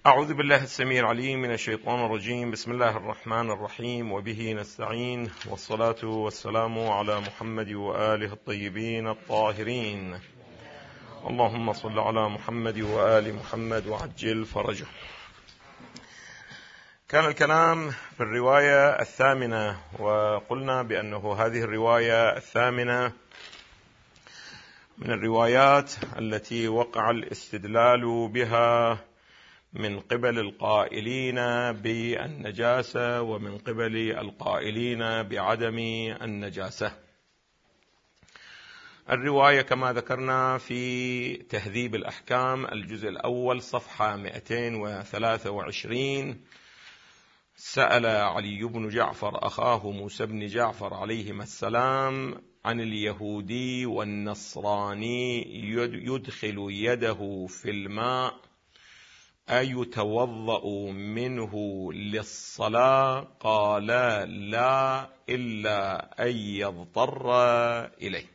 أعوذ بالله السميع العليم من الشيطان الرجيم. بسم الله الرحمن الرحيم، وبه نستعين، والصلاة والسلام على محمد وآله الطيبين الطاهرين. اللهم صل على محمد وآل محمد وعجل فرجه. كان الكلام في الرواية الثامنة، وقلنا بأنه هذه الرواية الثامنة من الروايات التي وقع الاستدلال بها من قبل القائلين بالنجاسة ومن قبل القائلين بعدم النجاسة. الرواية كما ذكرنا في تهذيب الأحكام الجزء الأول صفحة 223، سأل علي بن جعفر أخاه موسى بن جعفر عليهما السلام عن اليهودي والنصراني يدخل يده في الماء أيتوضأ منه للصلاة؟ قال لا إلا أن يضطر إليه.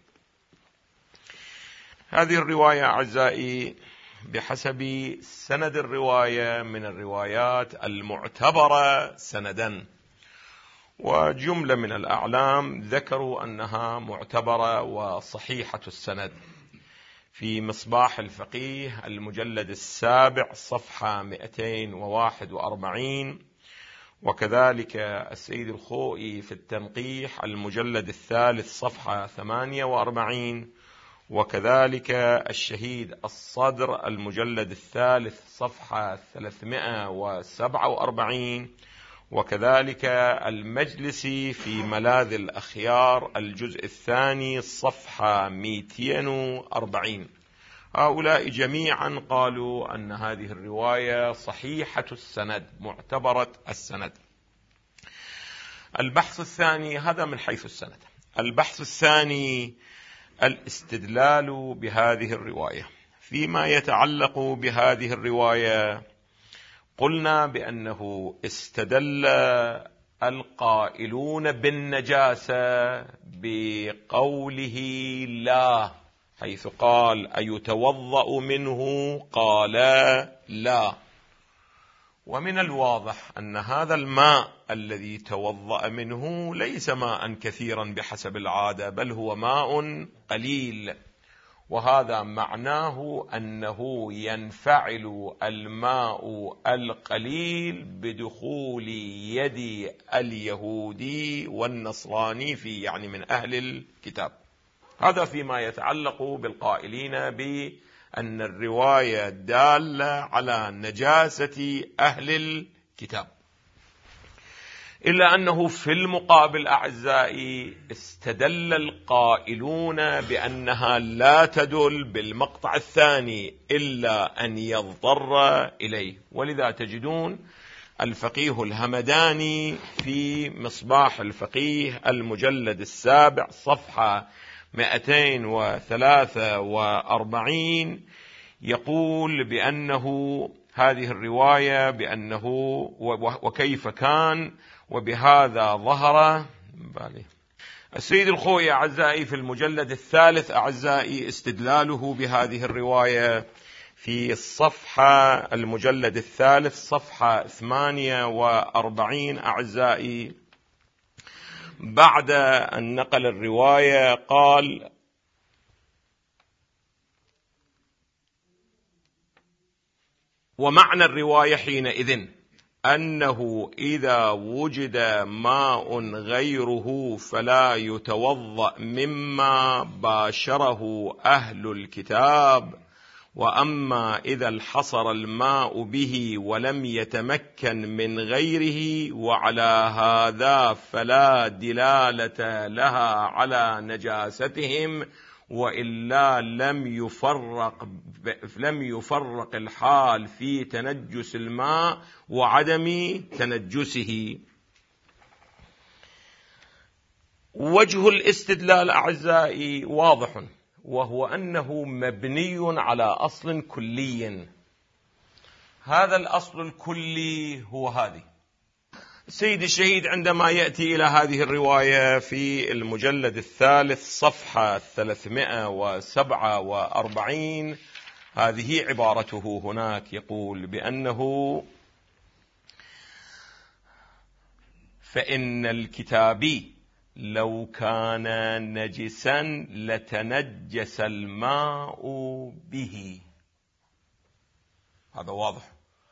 هذه الرواية أعزائي بحسب سند الرواية من الروايات المعتبرة سندا، وجملة من الأعلام ذكروا أنها معتبرة وصحيحة السند. في مصباح الفقيه المجلد السابع صفحة 241، وكذلك السيد الخوئي في التنقيح المجلد الثالث صفحة 48، وكذلك الشهيد الصدر المجلد الثالث صفحة 347، وكذلك المجلسي في ملاذ الأخيار الجزء الثاني صفحة 240. هؤلاء جميعا قالوا أن هذه الرواية صحيحة السند معتبرة السند. البحث الثاني، هذا من حيث السند. البحث الثاني الاستدلال بهذه الرواية. فيما يتعلق بهذه الرواية قلنا بأنه استدل القائلون بالنجاسة بقوله لا، حيث قال أيتوضأ منه؟ قال لا. ومن الواضح أن هذا الماء الذي توضأ منه ليس ماء كثيرا بحسب العادة، بل هو ماء قليل، وهذا معناه أنه ينفعل الماء القليل بدخول يد اليهودي والنصراني في من أهل الكتاب. هذا فيما يتعلق بالقائلين بأن الرواية دالة على نجاسة أهل الكتاب. إلا أنه في المقابل أعزائي استدل القائلون بأنها لا تدل بالمقطع الثاني إلا أن يضطر إليه. ولذا تجدون الفقيه الهمداني في مصباح الفقيه المجلد السابع صفحة 243 يقول بأنه هذه الرواية بأنه وكيف كان وبهذا ظهر. السيد الخوئي أعزائي في المجلد الثالث أعزائي استدلاله بهذه الرواية في الصفحة المجلد الثالث صفحة 48 أعزائي، بعد أن نقل الرواية قال: ومعنى الرواية حينئذ أنه إذا وجد ماء غيره فلا يتوضأ مما باشره أهل الكتاب، وأما إذا انحصر الماء به ولم يتمكن من غيره وعلى هذا فلا دلالة لها على نجاستهم، وإلا لم يفرق الحال في تنجس الماء وعدم تنجسه. وجه الاستدلال أعزائي واضح، وهو أنه مبني على أصل كلي. هذا الأصل الكلي هو هذه. السيد الشهيد عندما يأتي إلى هذه الرواية في المجلد الثالث صفحة 347 هذه عبارته هناك، يقول بأنه فإن الكتابي لو كان نجسا لتنجس الماء به، هذا واضح،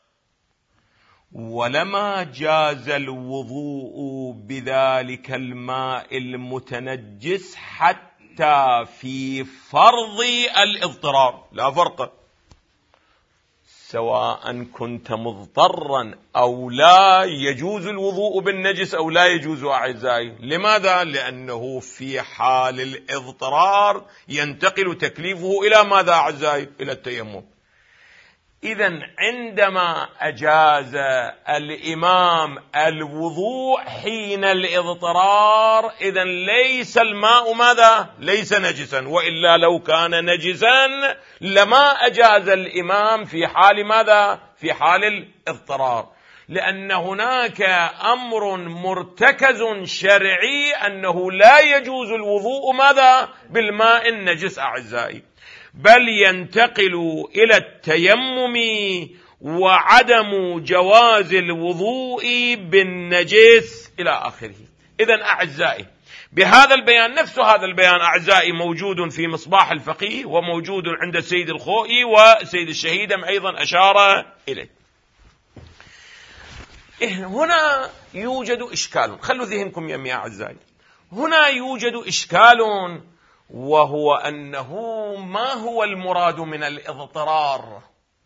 ولما جاز الوضوء بذلك الماء المتنجس حتى في فرض الاضطرار. لا فرق، سواء كنت مضطرا أو لا يجوز الوضوء بالنجس أو لا يجوز أعزائي. لماذا؟ لأنه في حال الاضطرار ينتقل تكليفه إلى ماذا أعزائي؟ إلى التيمم. إذن عندما أجاز الإمام الوضوء حين الاضطرار، إذن ليس الماء ماذا؟ ليس نجسا، وإلا لو كان نجسا لما أجاز الإمام في حال ماذا؟ في حال الاضطرار، لأن هناك أمر مرتكز شرعي أنه لا يجوز الوضوء ماذا؟ بالماء النجس أعزائي، بل ينتقل إلى التيمم وعدم جواز الوضوء بالنجس إلى آخره. إذن أعزائي بهذا البيان، نفس هذا البيان أعزائي موجود في مصباح الفقيه وموجود عند السيد الخوئي والسيد الشهيدم أيضا أشار إليه. هنا يوجد إشكال، خلوا ذهنكم يمي أعزائي، هنا يوجد إشكال، وهو أنه ما هو المراد من الاضطرار؟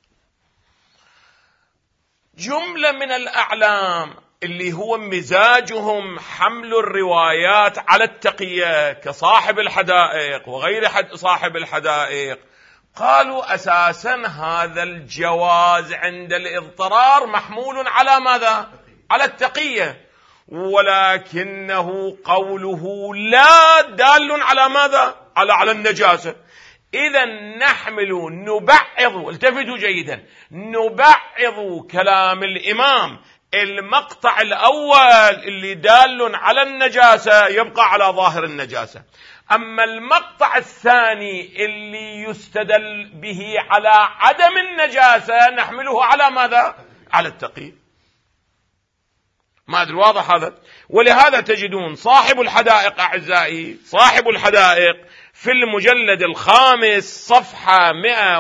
جملة من الأعلام اللي هو مزاجهم حمل الروايات على التقية كصاحب الحدائق وغير صاحب الحدائق، قالوا أساسا هذا الجواز عند الاضطرار محمول على ماذا؟ على التقية، ولكنه قوله لا دال على ماذا؟ على النجاسة. إذا نحمل نبعض، التفتوا جيدا، نبعض كلام الإمام. المقطع الأول اللي دال على النجاسة يبقى على ظاهر النجاسة، أما المقطع الثاني اللي يستدل به على عدم النجاسة نحمله على ماذا؟ على التقييد. ما أدري واضح هذا؟ ولهذا تجدون صاحب الحدائق أعزائي، صاحب الحدائق في المجلد الخامس صفحة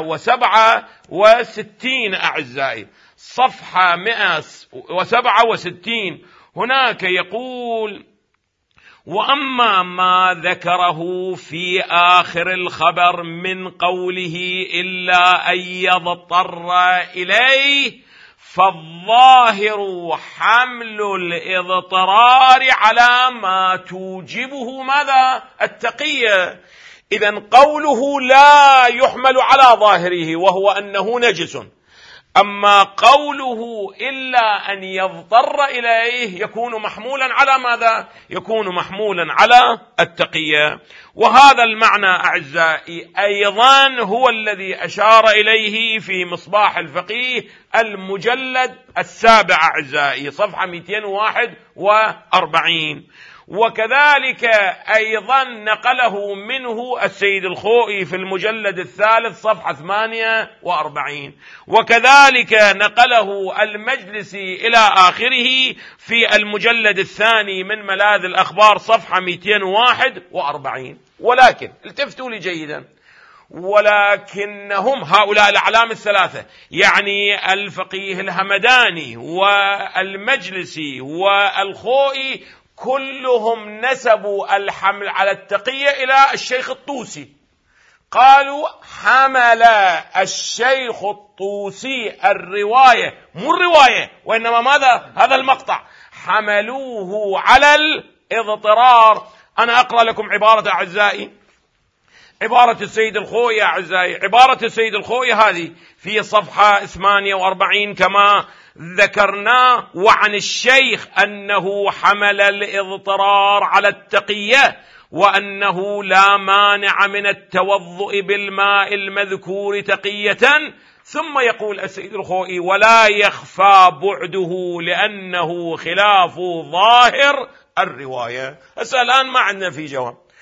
167 أعزائي، صفحة 167 هناك يقول: وأما ما ذكره في آخر الخبر من قوله إلا أن يضطر إليه، فالظاهر حمل الاضطرار على ما توجبه ماذا؟ التقية. إذن قوله لا يحمل على ظاهره وهو أنه نجس، أما قوله إلا أن يضطر إليه يكون محمولا على ماذا؟ يكون محمولا على التقية. وهذا المعنى أعزائي أيضا هو الذي أشار إليه في مصباح الفقيه المجلد السابع أعزائي، صفحة 241، وكذلك أيضا نقله منه السيد الخوئي في المجلد الثالث صفحة 48، وكذلك نقله المجلسي إلى آخره في المجلد الثاني من ملاذ الأخبار صفحة 241. ولكن التفتوا لي جيدا، ولكنهم هؤلاء الأعلام الثلاثة، يعني الفقيه الهمداني والمجلسي والخوئي، كلهم نسبوا الحمل على التقية إلى الشيخ الطوسي. قالوا حمل الشيخ الطوسي الرواية، مو الرواية وإنما ماذا؟ هذا المقطع، حملوه على الاضطرار. أنا أقرأ لكم عبارة أعزائي، عبارة السيد الخوئي أعزائي، عبارة السيد الخوئي هذه في صفحة 48 كما ذكرنا: وعن الشيخ أنه حمل الاضطرار على التقية، وأنه لا مانع من التوضؤ بالماء المذكور تقية. ثم يقول السيد الخوئي: ولا يخفى بعده لأنه خلاف ظاهر الرواية. هسه الآن ما عندنا في جواب.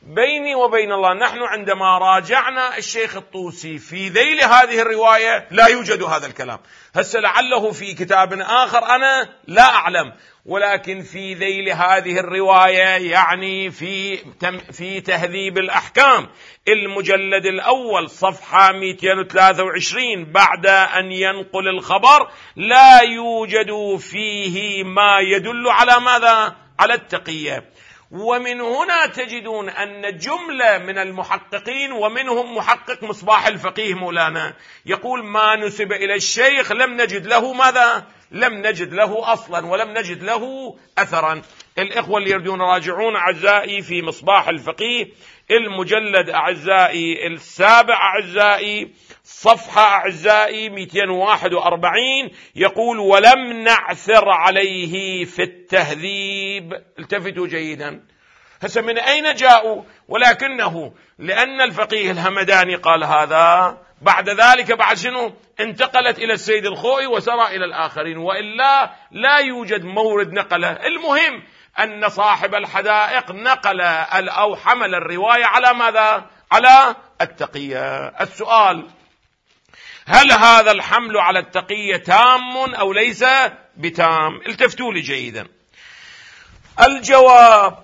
بيني وبين الله نحن عندما راجعنا الشيخ الطوسي في ذيل هذه الرواية لا يوجد هذا الكلام. هسه لعله في كتاب آخر أنا لا أعلم، ولكن في ذيل هذه الرواية يعني في تهذيب الأحكام المجلد الأول صفحة 223 بعد أن ينقل الخبر لا يوجد فيه ما يدل على ماذا؟ على التقية. ومن هنا تجدون أن جملة من المحققين ومنهم محقق مصباح الفقيه مولانا يقول ما نسب إلى الشيخ لم نجد له ماذا؟ لم نجد له أصلا ولم نجد له أثرا. الإخوة اللي يريدون راجعون أعزائي في مصباح الفقيه المجلد أعزائي السابع أعزائي صفحة أعزائي 241 يقول ولم نعثر عليه في التهذيب. التفتوا جيدا، هسه من أين جاءوا؟ ولكنه لأن الفقيه الهمداني قال هذا، بعد ذلك بعد شنو انتقلت إلى السيد الخوئي وسرى إلى الآخرين، وإلا لا يوجد مورد نقله. المهم أن صاحب الحدائق نقل أو حمل الرواية على ماذا؟ على التقية. السؤال: هل هذا الحمل على التقية تام أو ليس بتام؟ التفتوا لي جيدا. الجواب: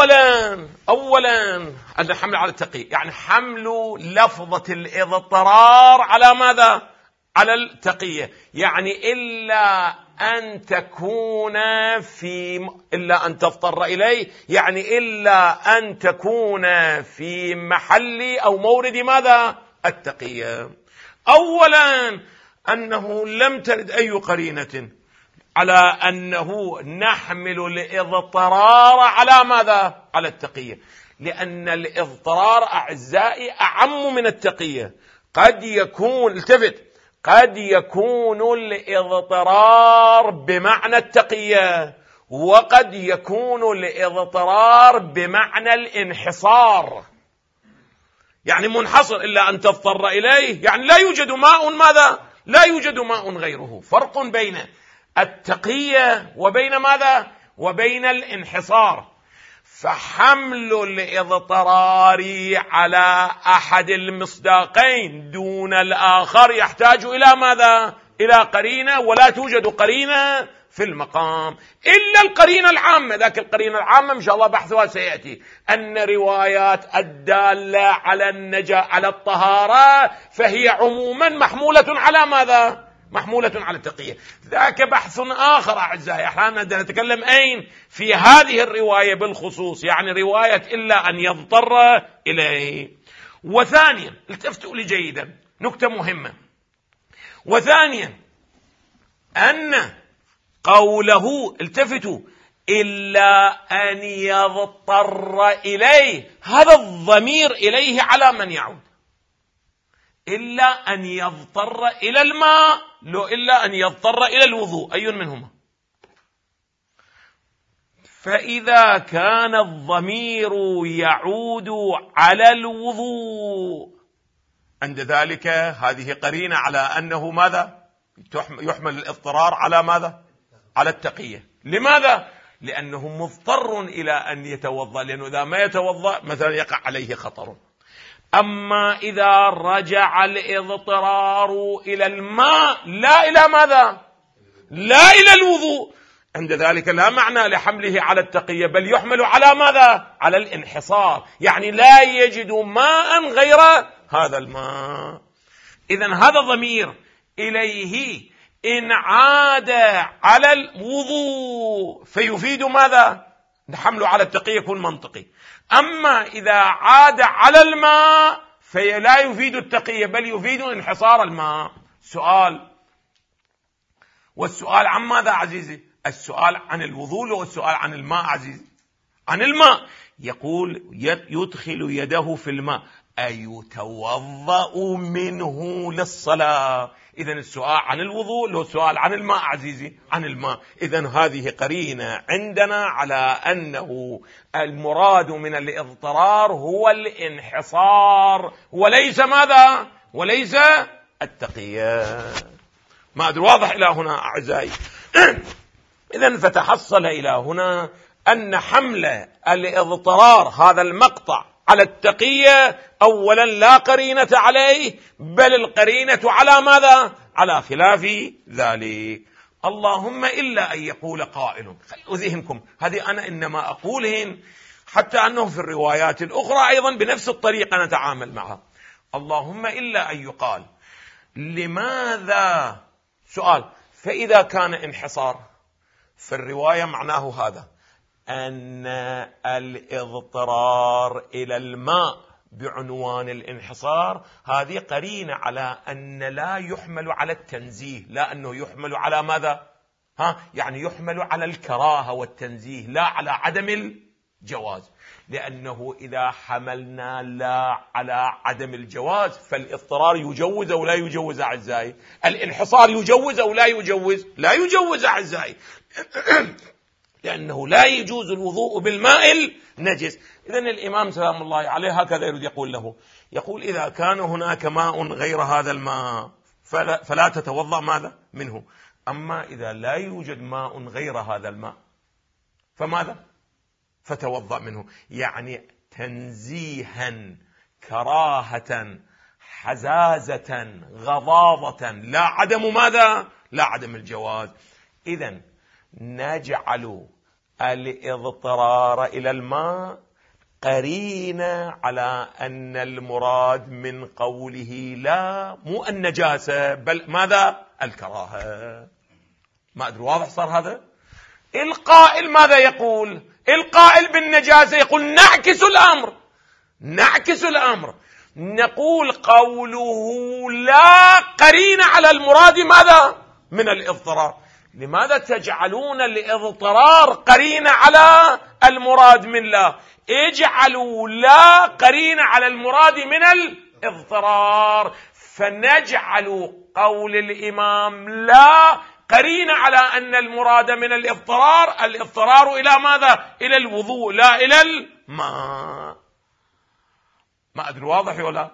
أولا الحمل على التقية يعني حمل لفظة الاضطرار على ماذا؟ على التقية، يعني إلا أن تضطر إليه، يعني إلا أن تكون في محل أو مورد ماذا؟ التقية. أولا أنه لم ترد أي قرينة على أنه نحمل الاضطرار على ماذا؟ على التقية، لأن الاضطرار أعزائي أعم من التقية. قد يكون الاضطرار بمعنى التقية، وقد يكون الاضطرار بمعنى الانحصار، يعني منحصر إلا أن تضطر إليه، يعني لا يوجد ماء ماذا؟ لا يوجد ماء غيره. فرق بين التقية وبين ماذا؟ وبين الانحصار. فحمل الاضطرار على أحد المصداقين دون الآخر يحتاج إلى ماذا؟ إلى قرينة، ولا توجد قرينة في المقام إلا القرينة العامة. ذاك القرينة العامة إن شاء الله بحثها سيأتي، أن روايات الدالة على الطهارة فهي عموما محمولة على ماذا؟ محمولة على التقية. ذاك بحث آخر أعزائي، احنا نتكلم أين؟ في هذه الرواية بالخصوص، يعني رواية إلا أن يضطر إليه. وثانيا التفتوا لي جيدا، نكتة مهمة. وثانيا أن قوله التفتوا إلا أن يضطر إليه، هذا الضمير إليه على من يعود؟ إلا أن يضطر إلى الماء، لو إلا أن يضطر إلى الوضوء، أي منهما؟ فإذا كان الضمير يعود على الوضوء عند ذلك هذه قرينة على أنه ماذا؟ يحمل الاضطرار على ماذا؟ على التقية. لماذا؟ لأنه مضطر إلى أن يتوضأ، لأنه إذا ما يتوضأ مثلا يقع عليه خطر. أما إذا رجع الاضطرار إلى الماء لا إلى ماذا؟ لا إلى الوضوء، عند ذلك لا معنى لحمله على التقية، بل يحمل على ماذا؟ على الانحصار، يعني لا يجد ماء غير هذا الماء. إذن هذا ضمير إليه إن عاد على الوضوء فيفيد ماذا؟ حمله على التقية يكون منطقي. أما إذا عاد على الماء فلا يفيد التقية بل يفيد انحصار الماء. سؤال، والسؤال عن ماذا عزيزي؟ السؤال عن الوضوء والسؤال عن الماء عزيزي؟ عن الماء. يقول يدخل يده في الماء أيتوضأ منه للصلاة. إذن السؤال عن الوضوء لو السؤال عن الماء عزيزي؟ عن الماء. إذن هذه قرينة عندنا على أنه المراد من الاضطرار هو الانحصار وليس ماذا؟ وليس التقية. ما أدري واضح إلى هنا أعزائي؟ إذن فتحصل إلى هنا أن حمل الاضطرار هذا المقطع على التقية أولا لا قرينة عليه، بل القرينة على ماذا؟ على خلاف ذلك. اللهم إلا أن يقول قائل، خلوا ذهنكم هذه أنا إنما أقولهن حتى أنه في الروايات الأخرى أيضا بنفس الطريقة نتعامل معها. اللهم إلا أن يقال لماذا؟ سؤال. فإذا كان انحصار في الرواية معناه هذا أن الاضطرار إلى الماء بعنوان الانحصار هذه قرينة على أن لا يحمل على التنزيه، لا أنه يحمل على ماذا؟ يعني يحمل على الكراهة والتنزيه لا على عدم الجواز، لأنه إذا حملنا لا على عدم الجواز فالاضطرار يجوز أو لا يجوز أعزائي؟ الانحصار يجوز أو لا يجوز؟ لا يجوز أعزائي، لأنه لا يجوز الوضوء بالماء النجس. إذن الإمام سلام الله عليه هكذا يريد يقول له، يقول إذا كان هناك ماء غير هذا الماء فلا تتوضأ ماذا منه، أما إذا لا يوجد ماء غير هذا الماء فماذا؟ فتوضأ منه. يعني تنزيها، كراهة، حزازة، غضاضة، لا عدم ماذا؟ لا عدم الجواز. إذن نجعل الاضطرار إلى الماء قرينة على أن المراد من قوله لا مو النجاسة بل ماذا؟ الكراهة. ما أدري واضح صار هذا؟ القائل ماذا يقول؟ القائل بالنجاسة يقول نعكس الأمر، نعكس الأمر، نقول قوله لا قرين على المراد ماذا؟ من الاضطرار. لماذا تجعلون الاضطرار قرين على المراد من لا؟ اجعلوا لا قرين على المراد من الاضطرار، فنجعل قول الإمام لا قرين على أن المراد من الاضطرار إلى ماذا؟ إلى الوضوء لا إلى الماء. ما أدري واضح ولا؟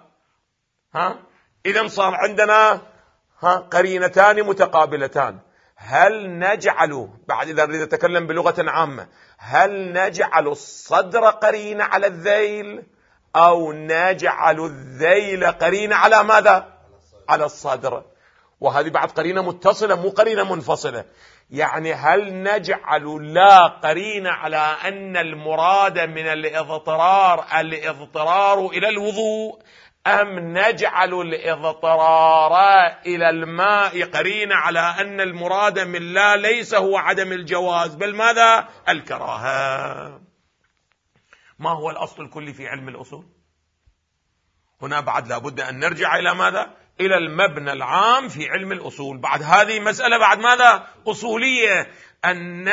إذن صار عندنا قرينتان متقابلتان. هل نجعل بعد إذا نريد نتكلم بلغة عامة، هل نجعل الصدر قرين على الذيل أو نجعل الذيل قرين على ماذا؟ على الصدر. وهذه بعد قرينة متصلة مو قرينة منفصلة. يعني هل نجعل لا قرين على أن المراد من الاضطرار إلى الوضوء، أم نجعل الاضطرار إلى الماء قرين على أن المراد من لا ليس هو عدم الجواز بل ماذا؟ الكراهة. ما هو الأصل الكلي في علم الأصول؟ هنا بعد لابد أن نرجع إلى ماذا؟ إلى المبنى العام في علم الأصول. بعد هذه مسألة بعد ماذا؟ أصولية، أن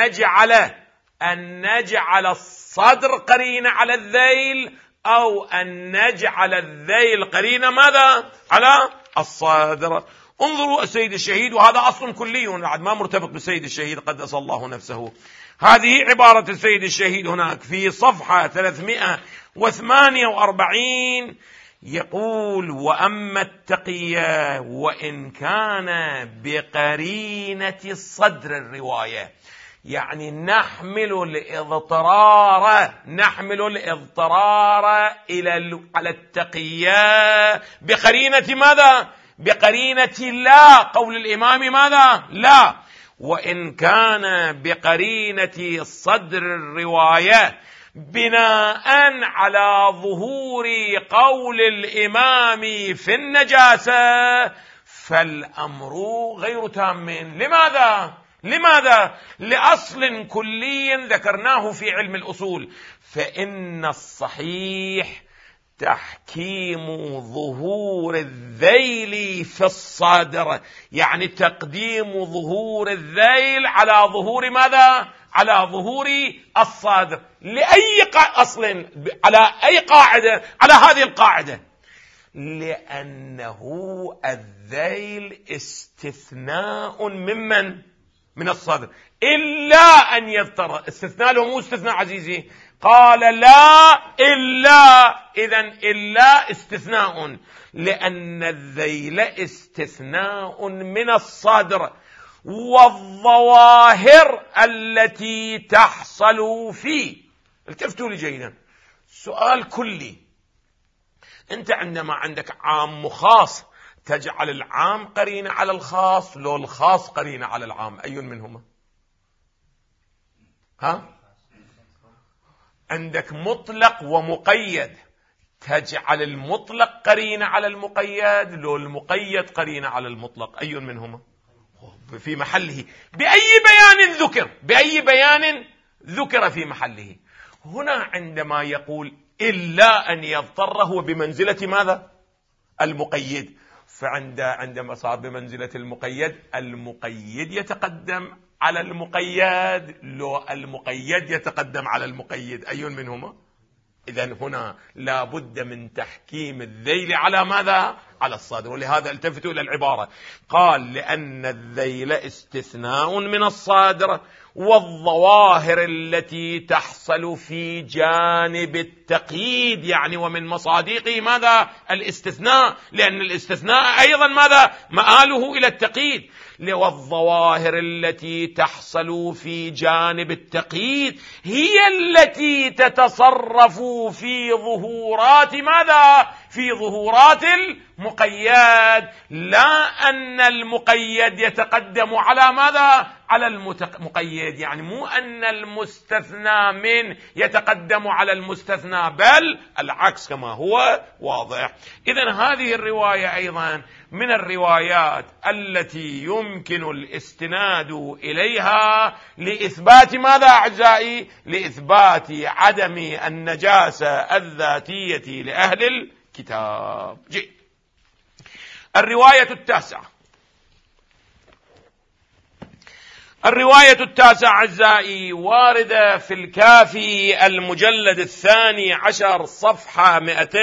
نجعل الصدر قرين على الذيل أو أن نجعل الذيل قرين ماذا؟ على الصدر. انظروا السيد الشهيد، وهذا أصل كلي ما مرتبط بالسيد الشهيد قدس الله نفسه. هذه عبارة السيد الشهيد هناك في صفحة 348 يقول: وأما التقية وإن كان بقرينة الصدر الرواية، يعني نحمل الاضطرار على التقية بقرينة ماذا؟ بقرينة لا، قول الإمام ماذا؟ لا. وإن كان بقرينة الصدر الرواية بناء على ظهور قول الإمام في النجاسة فالأمر غير تام. لماذا؟ لأصل كلي ذكرناه في علم الأصول، فإن الصحيح تحكيم ظهور الذيل في الصدر، يعني تقديم ظهور الذيل على ظهور ماذا؟ على ظهور الصدر. لأي أصل؟ على أي قاعدة؟ على هذه القاعدة، لأنه الذيل استثناء من الصدر، إلا أن يضطر. استثناء له مو استثناء عزيزي، قال لا إلا، إذن إلا استثناء، لأن الذيل استثناء من الصدر، والظواهر التي تحصل فيه. التفتوا لي جيدا، سؤال كلي أنت عندما عندك عام وخاص تجعل العام قرينة على الخاص، لو الخاص قرينة على العام، أي منهما؟ عندك مطلق ومقيد، تجعل المطلق قرينة على المقيد، لو المقيد قرينة على المطلق، أي منهما؟ في محله، بأي بيان ذكر، بأي بيان ذكر في محله. هنا عندما يقول إلا أن يضطر، هو بمنزلة ماذا؟ المقيد. عندما صار بمنزلة المقيد، المقيد يتقدم على المقيد، لو المقيد يتقدم على المقيد، أي منهما؟ إذن هنا لا بد من تحكيم الذيل على ماذا؟ على الصادر. ولهذا التفتوا إلى العبارة، قال لأن الذيل استثناء من الصادر، والظواهر التي تحصل في جانب التقييد، يعني ومن مصادقه ماذا؟ الاستثناء، لأن الاستثناء أيضا ماذا؟ مآله إلى التقييد. والظواهر التي تحصل في جانب التقييد هي التي تتصرف في ظهورات ماذا؟ في ظهورات المقيد، لا أن المقيد يتقدم على ماذا؟ على المقيد، يعني مو أن المستثنى من يتقدم على المستثنى، بل العكس كما هو واضح. إذن هذه الرواية أيضا من الروايات التي يمكن الاستناد إليها لإثبات ماذا أعزائي؟ لإثبات عدم النجاسة الذاتية لأهل الكتاب. الرواية التاسعة. الرواية التاسعة أعزائي واردة في الكافي المجلد 12 صفحة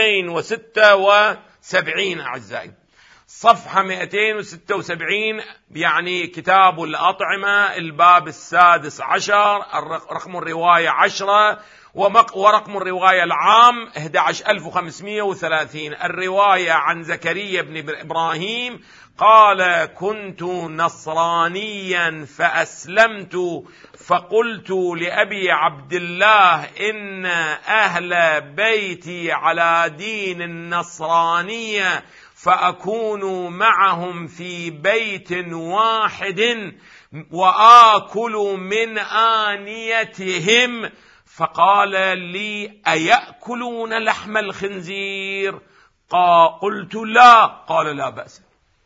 276 أعزائي، صفحة 276، يعني كتاب الأطعمة، الباب 16، رقم الرواية 10، ورقم الرواية العام 11530. الرواية عن زكريا بن إبراهيم قال: كنت نصرانيا فأسلمت، فقلت لأبي عبد الله إن أهل بيتي على دين النصرانية، فأكون معهم في بيت واحد وآكل من آنيتهم. فقال لي: أيأكلون لحم الخنزير؟ قلت لا. قال: لا بأس.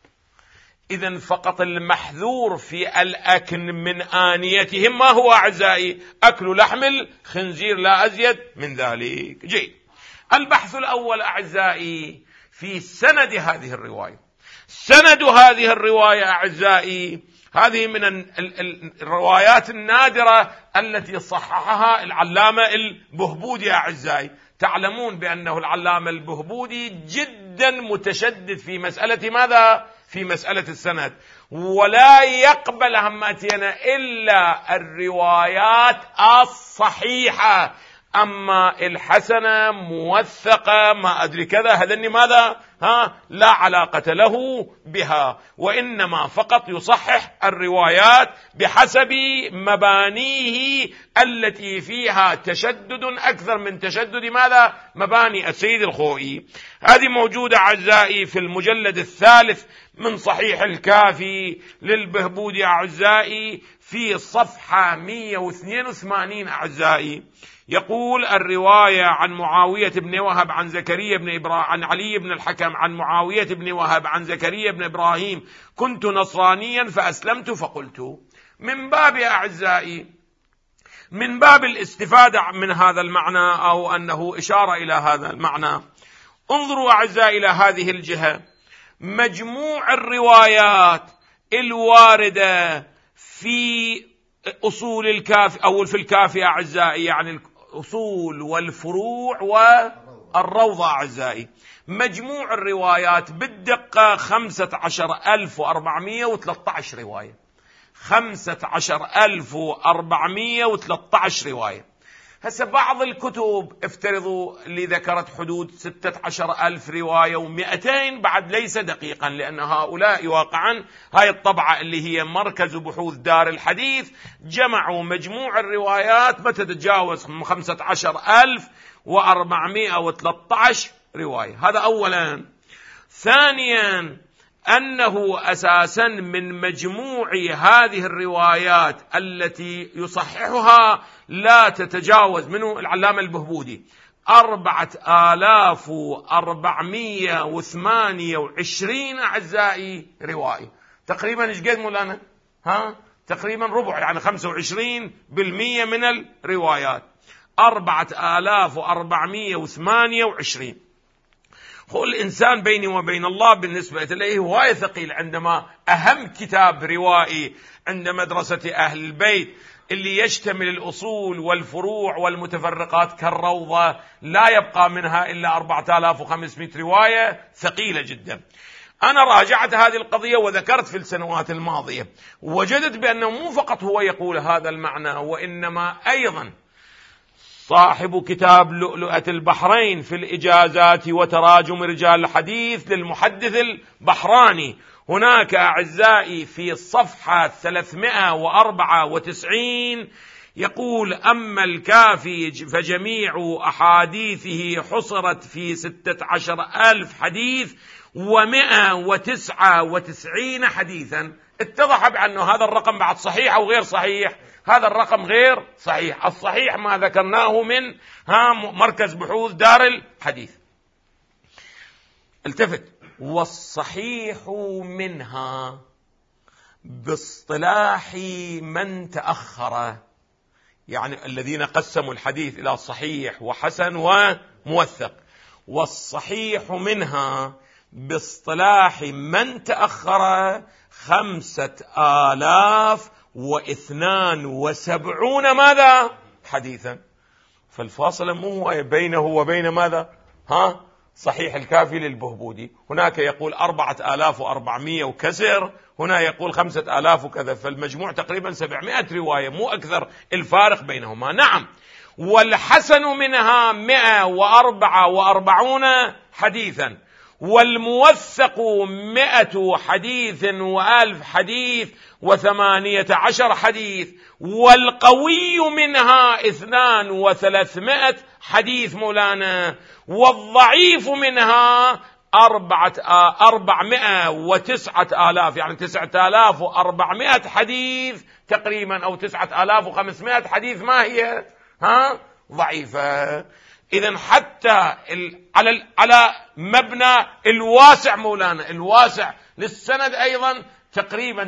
إذن فقط المحذور في الأكل من آنيتهم ما هو أعزائي؟ أكل لحم الخنزير، لا أزيد من ذلك. جيد. البحث الأول أعزائي في سند هذه الرواية. سند هذه الرواية أعزائي هذه من الروايات النادرة التي صححها العلامة البهبودي أعزائي. تعلمون بأنه العلامة البهبودي جدا متشدد في مسألة ماذا؟ في مسألة السند، ولا يقبل همتنا إلا الروايات الصحيحة، أما الحسنة موثقة ما أدري كذا هذني ماذا لا علاقة له بها، وإنما فقط يصحح الروايات بحسب مبانيه التي فيها تشدد أكثر من تشدد ماذا؟ مباني السيد الخوئي. هذه موجودة أعزائي في المجلد 3 من صحيح الكافي للبهبودي أعزائي في صفحة 182 أعزائي. يقول: الرواية عن معاوية بن وهب عن زكريا بن إبراهيم عن علي بن الحكم عن معاوية بن وهب عن زكريا بن إبراهيم: كنت نصرانيا فأسلمت، فقلت. من باب أعزائي، من باب الاستفادة من هذا المعنى أو أنه إشارة إلى هذا المعنى، انظروا أعزائي إلى هذه الجهة. مجموع الروايات الواردة في أصول الكافي أو في الكافي أعزائي، يعني الأصول والفروع والروضة أعزائي، مجموع الروايات بالدقة 15413 رواية. 15413 رواية. هسه بعض الكتب افترضوا اللي ذكرت حدود 16,000 رواية و200 بعد ليس دقيقا، لأن هؤلاء واقعا هاي الطبعة اللي هي مركز بحوث دار الحديث جمعوا مجموع الروايات ما تتجاوز 15,413 رواية. هذا أولا. ثانيا أنه أساسا من مجموع هذه الروايات التي يصححها لا تتجاوز منه العلامة البهبودي 4428 أعزائي رواية. تقريبا إيش قد مولانا؟ تقريبا ربع، يعني 25% من الروايات 4428. هو الإنسان بيني وبين الله بالنسبة إليه هواية ثقيل، عندما أهم كتاب روائي عند مدرسة أهل البيت اللي يشتمل الأصول والفروع والمتفرقات كالروضة لا يبقى منها إلا 4500 رواية، ثقيلة جدا. أنا راجعت هذه القضية وذكرت في السنوات الماضية، وجدت بأنه مو فقط هو يقول هذا المعنى، وإنما أيضا صاحب كتاب لؤلؤة البحرين في الإجازات وتراجم رجال الحديث للمحدث البحراني، هناك أعزائي في الصفحة 394 يقول: أما الكافي فجميع أحاديثه حصرت في 16,000 حديث و199 حديثا. اتضح بأن هذا الرقم بعد صحيح أو غير صحيح؟ هذا الرقم غير صحيح. الصحيح ما ذكرناه من مركز بحوث دار الحديث. التفت: والصحيح منها باصطلاح من تأخر، يعني الذين قسموا الحديث إلى صحيح وحسن وموثق. والصحيح منها باصطلاح من تأخر 5072 ماذا؟ حديثا. فالفاصل مو هو بينه وبين ماذا؟ صحيح الكافي للبهبودي، هناك يقول 4400 وكسر، هنا يقول 5000 وكذا، فالمجموع تقريبا 700 رواية، مو أكثر الفارق بينهما. نعم. والحسن منها 144 حديثا، والموثق 100 حديث و1000 حديث و18 حديث، والقوي منها 200 و300 حديث مولانا، والضعيف منها 409,000 يعني 9400 حديث تقريبا، أو 9500 حديث ما هي ضعيفة. إذن حتى على مبنى الواسع مولانا، الواسع للسند أيضا تقريبا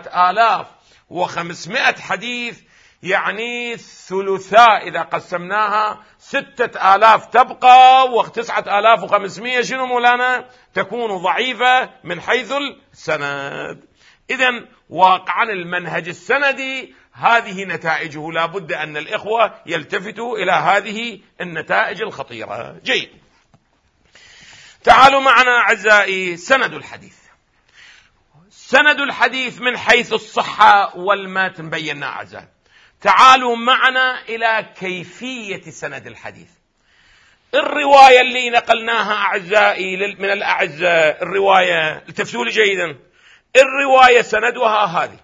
9500 حديث، يعني ثلثاء إذا قسمناها 6000 تبقى، و9500 شنو مولانا؟ تكون ضعيفة من حيث السند. إذن واقعا المنهج السندي هذه نتائجه، لا بد أن الإخوة يلتفتوا إلى هذه النتائج الخطيرة. جيد، تعالوا معنا أعزائي سند الحديث. سند الحديث من حيث الصحة والمتن بينا أعزائي. تعالوا معنا إلى كيفية سند الحديث. الرواية اللي نقلناها أعزائي من الأعزاء، الرواية التفتوا لي جيدا، الرواية سندها هذه: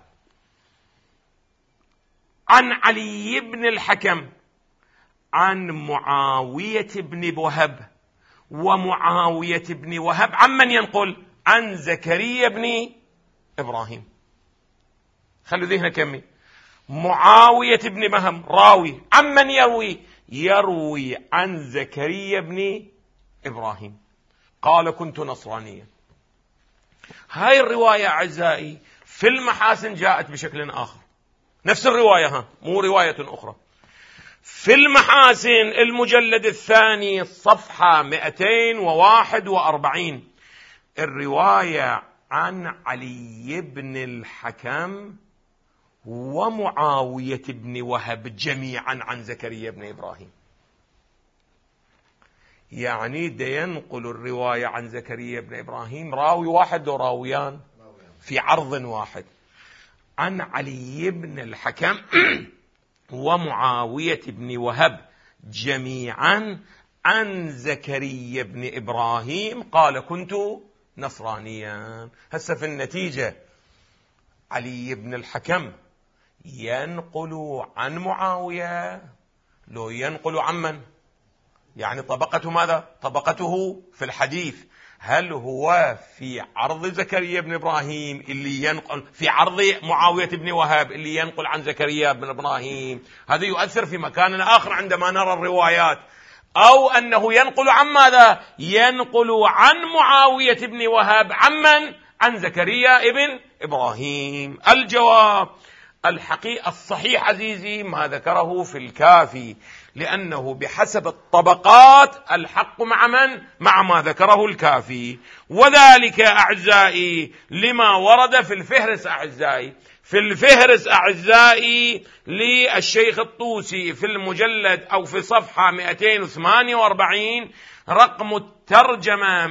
عن علي بن الحكم عن معاوية بن وهب، ومعاوية بن وهب عن من ينقل؟ عن زكريا بن إبراهيم. خلوا ذهننا كمي. معاوية بن مهم راوي، عن من يروي؟ يروي عن زكريا بن إبراهيم قال: كنت نصرانيا. هاي الرواية أعزائي في المحاسن جاءت بشكل آخر، نفس الرواية مو رواية أخرى. في المحاسن المجلد الثاني صفحة 241 الرواية عن علي بن الحكم ومعاوية بن وهب جميعا عن زكريا بن إبراهيم. يعني ينقل الرواية عن زكريا بن إبراهيم راوي واحد وراويان في عرض واحد، عن علي بن الحكم ومعاوية بن وهب جميعا عن زكريا بن إبراهيم قال: كنت نصرانيا. هسه في النتيجة علي بن الحكم ينقل عن معاوية، لو ينقل عن من؟ يعني طبقته ماذا؟ طبقته في الحديث. هل هو في عرض زكريا بن إبراهيم اللي ينقل، في عرض معاوية بن وهب اللي ينقل عن زكريا بن إبراهيم؟ هذا يؤثر في مكان آخر عندما نرى الروايات. أو أنه ينقل عن ماذا؟ ينقل عن معاوية بن وهب عن من؟ عن زكريا بن إبراهيم. الجواب الحقيقة الصحيح عزيزي ما ذكره في الكافي، لأنه بحسب الطبقات الحق مع من؟ مع ما ذكره الكافي. وذلك أعزائي لما ورد في الفهرس أعزائي، في الفهرس أعزائي للشيخ الطوسي في المجلد أو في صفحة 248 رقم الترجمة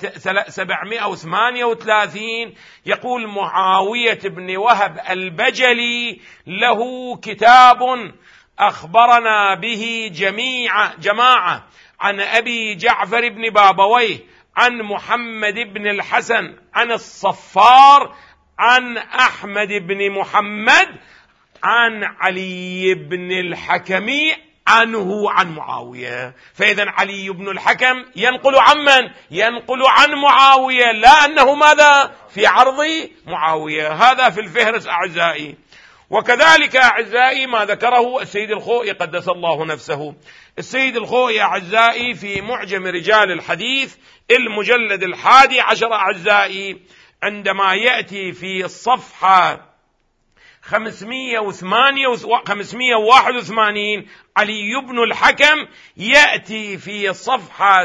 738 يقول: معاوية بن وهب البجلي له كتاب أخبرنا به جماعة عن أبي جعفر بن بابويه عن محمد بن الحسن عن الصفار عن أحمد بن محمد عن علي بن الحكم عنه عن معاوية. فإذا علي بن الحكم ينقل عن من؟ ينقل عن معاوية، لا أنه ماذا؟ في عرض معاوية. هذا في الفهرس أعزائي. وكذلك أعزائي ما ذكره السيد الخوئي قدس الله نفسه. السيد الخوئي أعزائي في معجم رجال الحديث المجلد 11 أعزائي عندما يأتي في الصفحة 581 علي بن الحكم يأتي في الصفحة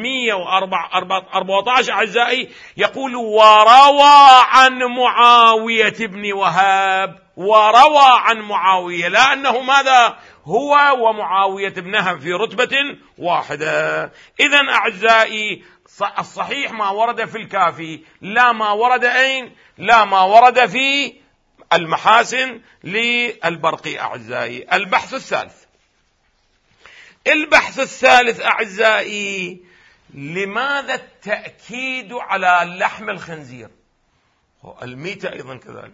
614 أعزائي يقول: وروى عن معاوية بن وهب، وروى عن معاوية، لا أنه ماذا؟ هو ومعاوية بنها في رتبة واحدة. إذن أعزائي الصحيح ما ورد في الكافي، لا ما ورد أين؟ لا ما ورد في المحاسن للبرقي أعزائي. البحث الثالث أعزائي: لماذا التأكيد على لحم الخنزير؟ الميتة أيضا كذلك،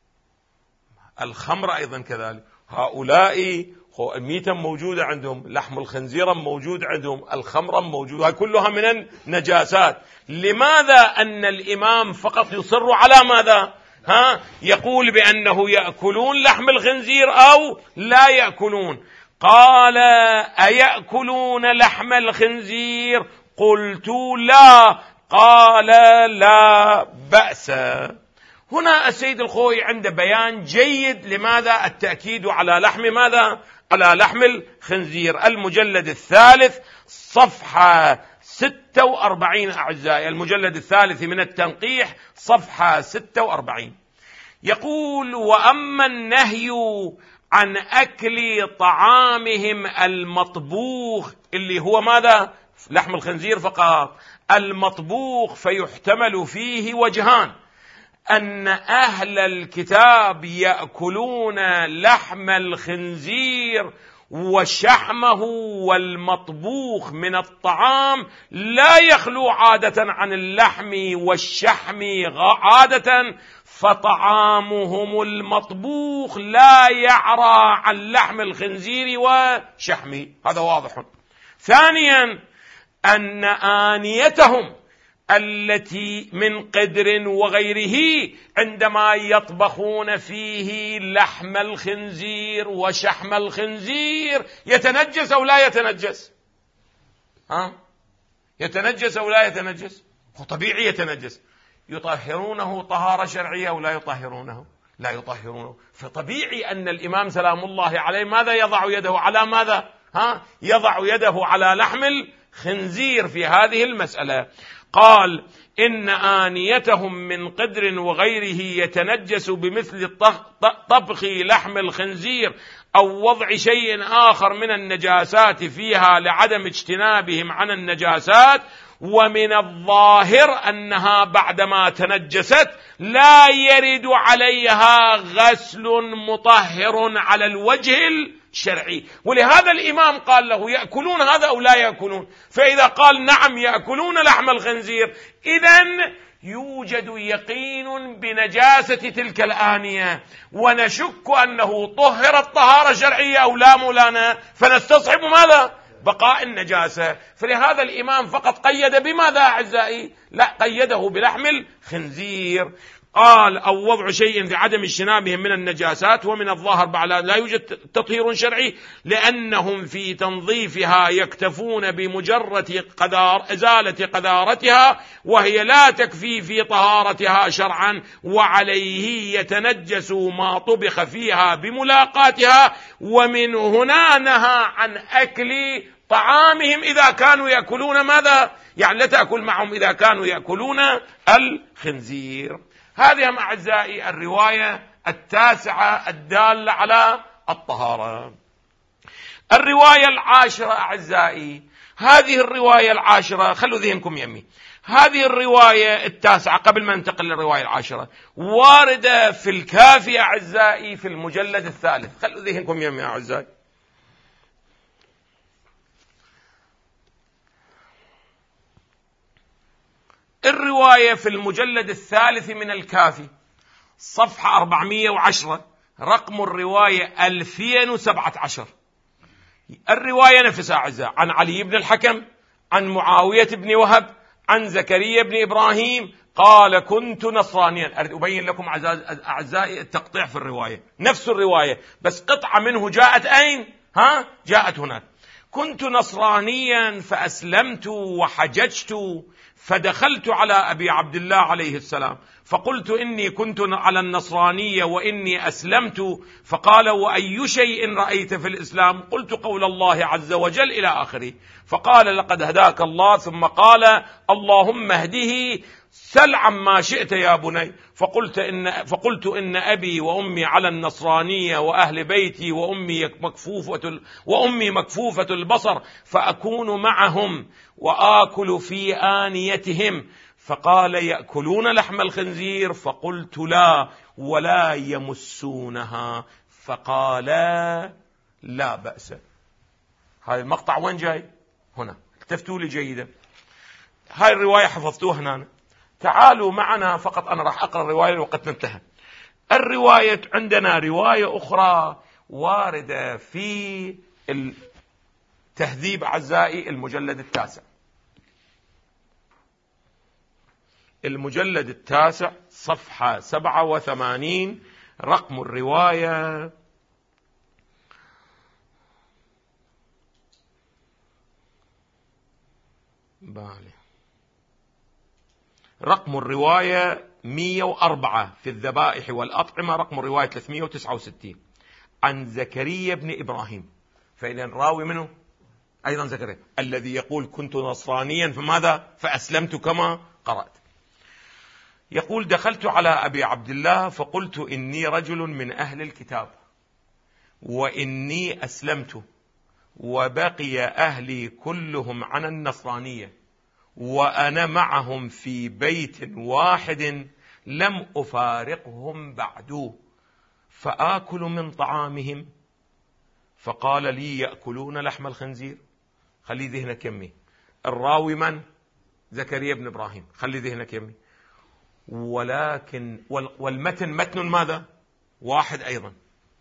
الخمر أيضا كذلك. هؤلاء الميتة موجودة عندهم، لحم الخنزير موجود عندهم، الخمر موجود، هاي كلها من النجاسات. لماذا أن الإمام فقط يصر على ماذا؟ يقول بأنه يأكلون لحم الخنزير أو لا يأكلون؟ قال: أيأكلون لحم الخنزير؟ قلت لا. قال: لا بأس. هنا السيد الخوئي عنده بيان جيد لماذا التأكيد على لحم ماذا؟ على لحم الخنزير. المجلد الثالث صفحة 46 أعزائي، المجلد الثالث من التنقيح صفحة 46 يقول: وأما النهي عن أكل طعامهم المطبوخ اللي هو ماذا؟ لحم الخنزير فقط، المطبوخ، فيحتمل فيه وجهان: أن أهل الكتاب يأكلون لحم الخنزير وشحمه والمطبوخ من الطعام لا يخلو عادة عن اللحم والشحم عادة، فطعامهم المطبوخ لا يعرى عن لحم الخنزير وشحمه. هذا واضح. ثانيا: أن آنيتهم التي من قدر وغيره عندما يطبخون فيه لحم الخنزير وشحم الخنزير يتنجس أو لا يتنجس؟ يتنجس أو لا يتنجس؟ طبيعي يتنجس. يطهرونه طهارة شرعية أو لا يطهرونه؟ لا يطهرونه. فطبيعي أن الإمام سلام الله عليه ماذا يضع يده على ماذا؟ يضع يده على لحم الخنزير في هذه المسألة. قال: إن آنيتهم من قدر وغيره يتنجس بمثل طبخ لحم الخنزير أو وضع شيء آخر من النجاسات فيها لعدم اجتنابهم عن النجاسات، ومن الظاهر أنها بعدما تنجست لا يرد عليها غسل مطهر على الوجه الشرعي. ولهذا الإمام قال له: يأكلون هذا أو لا يأكلون؟ فإذا قال نعم يأكلون لحم الخنزير، إذن يوجد يقين بنجاسة تلك الآنية، ونشك أنه طهرت طهارة شرعية أو لا مولانا، فنستصحب ماذا؟ بقاء النجاسة. فلهذا الإمام فقط قيد بماذا أعزائي؟ لا، قيده بلحم الخنزير. قال أو وضع شيء لعدم اجتنابهم من النجاسات. ومن الظاهر بعد لا يوجد تطهير شرعي، لأنهم في تنظيفها يكتفون بمجرد إزالة قذارتها، وهي لا تكفي في طهارتها شرعا، وعليه يتنجس ما طبخ فيها بملاقاتها. ومن هنا نهى عن أكل طعامهم إذا كانوا يأكلون ماذا؟ يعني لا تأكل معهم إذا كانوا يأكلون الخنزير. هذه أعزائي الرواية التاسعة الدالة على الطهارة. الرواية العاشرة أعزائي، هذه الرواية العاشرة خلوا ذهنكم يمي، هذه الرواية التاسعة قبل ما ننتقل للرواية العاشرة واردة في الكافي أعزائي في المجلد الثالث. خلوا ذهنكم يمي أعزائي. الرواية في المجلد الثالث من الكافي صفحة 410 رقم الرواية 2017. الرواية نفسها أعزائي عن علي بن الحكم عن معاوية بن وهب عن زكريا بن إبراهيم قال كنت نصرانيا. أريد أبين لكم أعزائي التقطيع في الرواية، نفس الرواية بس قطعة منه جاءت أين؟ جاءت هناك. كنت نصرانيا فأسلمت وحججت، فدخلت على أبي عبد الله عليه السلام فقلت إني كنت على النصرانية وإني أسلمت، فقال وأي شيء رأيت في الإسلام؟ قلت قول الله عز وجل إلى آخره. فقال لقد هداك الله، ثم قال اللهم اهده سل عما شئت يا بني. فقلت إن أبي وأمي على النصرانية وأهل بيتي وأمي مكفوفة البصر، فأكون معهم وآكل في آنيتهم. فقال يأكلون لحم الخنزير؟ فقلت لا، ولا يمسونها. فقال لا بأس. هذا المقطع وين جاي؟ هنا، التفتوا لي جيدا. هاي الرواية حفظتوها هنا. تعالوا معنا، فقط أنا راح أقرأ الرواية وقد انتهى. الرواية عندنا رواية أخرى واردة في التهذيب أعزائي المجلد التاسع. المجلد التاسع صفحة 87 رقم الرواية رقم الرواية 104 في الذبائح والأطعمة، رقم الرواية 369 عن زكريا بن إبراهيم. فإذا راوي منه أيضا زكريا الذي يقول كنت نصرانيا فماذا؟ فأسلمت كما قرأت. يقول دخلت على أبي عبد الله فقلت إني رجل من أهل الكتاب وإني أسلمت، وبقي أهلي كلهم عن النصرانية، وأنا معهم في بيت واحد لم أفارقهم بعد، فآكل من طعامهم. فقال لي يأكلون لحم الخنزير. خلي ذهنك يمي، الراوي من؟ زكريا بن إبراهيم. خلي ذهنك يمي. ولكن والمتن متن ماذا؟ واحد أيضا.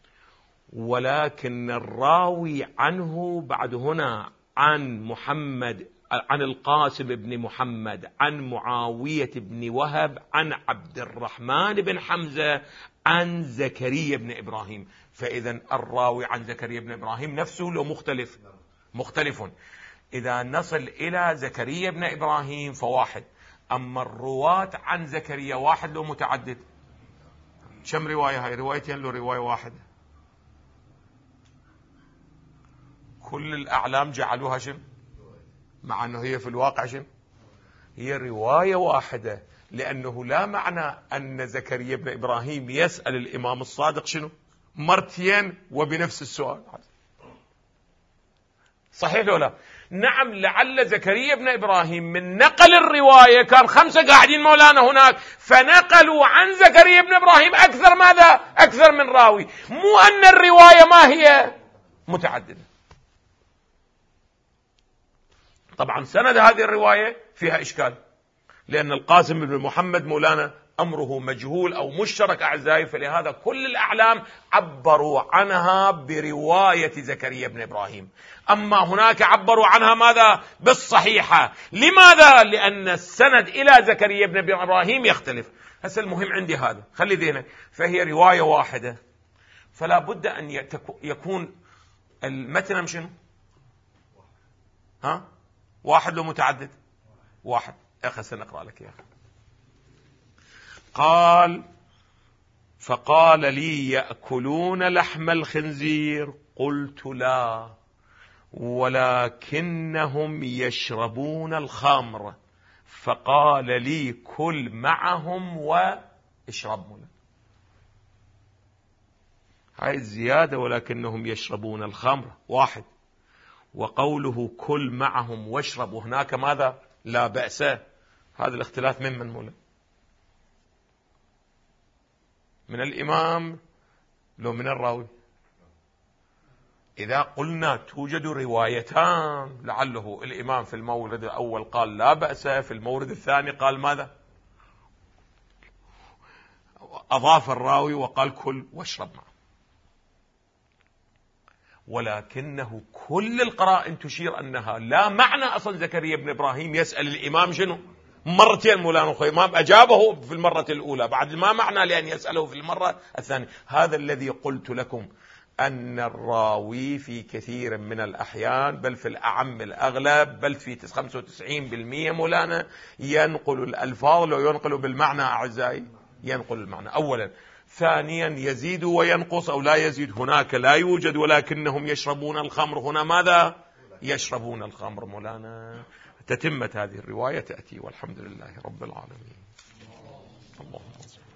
ولكن الراوي عنه بعد هنا عن محمد، عن القاسم بن محمد، عن معاوية بن وهب، عن عبد الرحمن بن حمزة، عن زكريا بن إبراهيم. فإذا الراوي عن زكريا بن إبراهيم نفسه لو مختلف. إذا نصل إلى زكريا بن إبراهيم فواحد، أما الرواة عن زكريا واحد لو متعدد. كم رواية هاي؟ روايتين لو رواية واحدة. كل الأعلام جعلوها شنو؟ مع أنه هي في الواقع شنو؟ هي رواية واحدة، لأنه لا معنى أن زكريا بن إبراهيم يسأل الإمام الصادق شنو؟ مرتين وبنفس السؤال. صحيح ولا لا؟ نعم، لعل زكريا بن إبراهيم من نقل الرواية كان 5 قاعدين مولانا هناك، فنقلوا عن زكريا بن إبراهيم أكثر ماذا؟ أكثر من راوي. مو أن الرواية ما هي متعددة. طبعا سند هذه الرواية فيها إشكال، لأن القاسم بن محمد مولانا أمره مجهول أو مشترك أعزائي، فلهذا كل الأعلام عبروا عنها برواية زكريا بن إبراهيم. أما هناك عبروا عنها ماذا؟ بالصحيحة. لماذا؟ لأن السند إلى زكريا بن إبراهيم يختلف. هسه المهم عندي هذا، خلي ذهنك، فهي رواية واحدة، فلا بد أن يكون المتن شنو؟ ها؟ واحد لو متعدد؟ واحد. أخي سنقرأ لك يا أخي. قال: فقال لي: يأكلون لحم الخنزير؟ قلت: لا، ولكنهم يشربون الخمر. فقال لي: كل معهم واشرب. هاي الزيادة ولكنهم يشربون الخمر واحد، وقوله كل معهم واشرب وهناك ماذا؟ لا بأس. هذا الاختلاف من مولا؟ من الإمام لو من الراوي؟ إذا قلنا توجد روايتان، لعله الإمام في المورد الأول قال لا بأس، في المورد الثاني قال ماذا؟ أضاف الراوي وقال كل واشرب معه. ولكنه كل القرائن تشير أنها لا معنى. أصلا زكريا بن إبراهيم يسأل الإمام شنو؟ مرتين مولانا أخوي، الإمام أجابه في المرة الأولى، بعد ما معنى لأن يسأله في المرة الثانية. هذا الذي قلت لكم، أن الراوي في كثير من الأحيان، بل في الأعم الأغلب، بل في 95% مولانا، ينقل الألفاظ لو ينقل بالمعنى أعزائي، ينقل المعنى أولا. ثانيا يزيد وينقص أو لا يزيد. هناك لا يوجد ولكنهم يشربون الخمر، هنا ماذا؟ يشربون الخمر مولانا. تتمة هذه الرواية تأتي، والحمد لله رب العالمين. اللهم